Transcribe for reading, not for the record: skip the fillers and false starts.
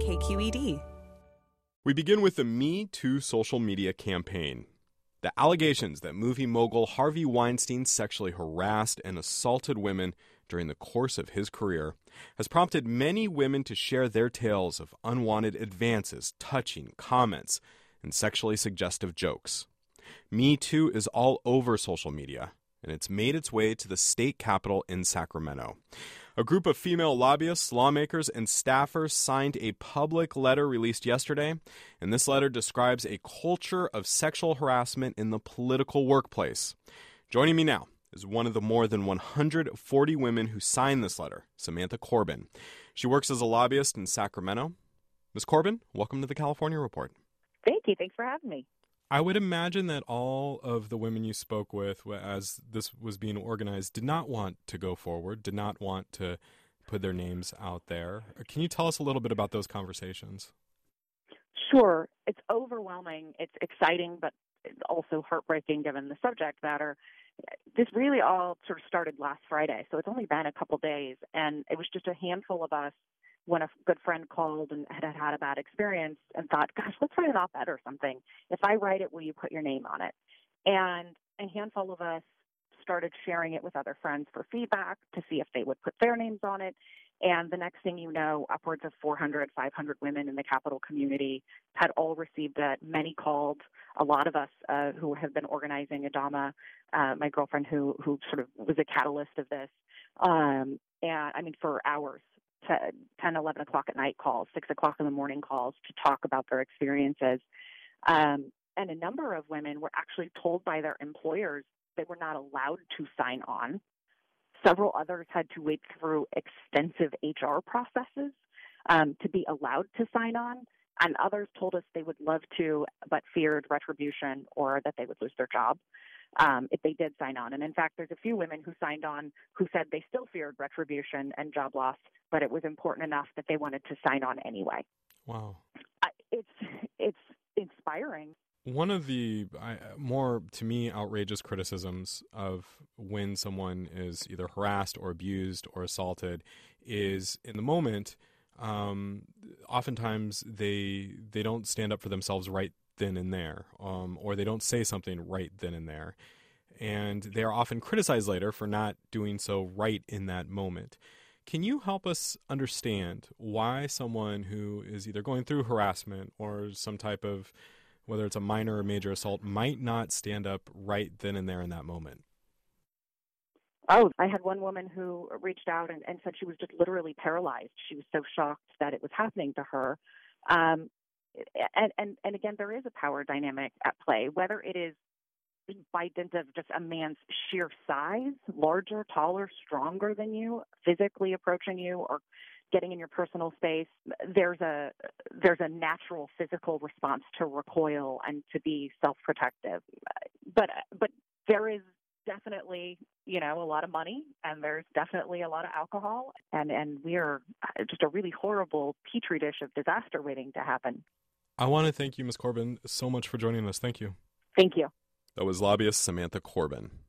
KQED. We begin with the Me Too social media campaign. The allegations that movie mogul Harvey Weinstein sexually harassed and assaulted women during the course of his career has prompted many women to share their tales of unwanted advances, touching comments, and sexually suggestive jokes. Me Too is all over social media, and it's made its way to the state capitol in Sacramento. A group of female lobbyists, lawmakers, and staffers signed a public letter released yesterday, and this letter describes a culture of sexual harassment in the political workplace. Joining me now is one of the more than 140 women who signed this letter, Samantha Corbin. She works as a lobbyist in Sacramento. Ms. Corbin, welcome to the California Report. Thank you. Thanks for having me. I would imagine that all of the women you spoke with as this was being organized did not want to go forward, did not want to put their names out there. Can you tell us a little bit about those conversations? Sure. It's overwhelming. It's exciting, but it's also heartbreaking given the subject matter. This really all sort of started last Friday, so it's only been a couple days, and it was just a handful of us when a good friend called and had a bad experience and thought, gosh, let's write an op-ed or something. If I write it, will you put your name on it? And a handful of us started sharing it with other friends for feedback to see if they would put their names on it. And the next thing you know, upwards of 400, 500 women in the Capitol community had all received it. Many called. A lot of us who have been organizing Adama, my girlfriend who sort of was a catalyst of this, and I mean for hours. 10, 11 o'clock at night calls, 6 o'clock in the morning calls to talk about their experiences. And a number of women were actually told by their employers they were not allowed to sign on. Several others had to wait through extensive HR processes to be allowed to sign on. And others told us they would love to, but feared retribution or that they would lose their job if they did sign on. And in fact, there's a few women who signed on who said they still feared retribution and job loss, but it was important enough that they wanted to sign on anyway. Wow. It's inspiring. One of the more, to me, outrageous criticisms of when someone is either harassed or abused or assaulted is in the moment, oftentimes they don't stand up for themselves right then and there, or they don't say something right then and there. And they are often criticized later for not doing so right in that moment. Can you help us understand why someone who is either going through harassment or some type of, whether it's a minor or major assault, might not stand up right then and there in that moment? Oh, I had one woman who reached out and said she was just literally paralyzed. She was so shocked that it was happening to her. And again, there is a power dynamic at play, whether it is by dint of just a man's sheer size, larger, taller, stronger than you, physically approaching you or getting in your personal space. There's a natural physical response to recoil and to be self-protective. But there is definitely, a lot of money, and there's definitely a lot of alcohol, and we are just a really horrible petri dish of disaster waiting to happen. I want to thank you, Ms. Corbin, so much for joining us. Thank you. Thank you. That was lobbyist Samantha Corbin.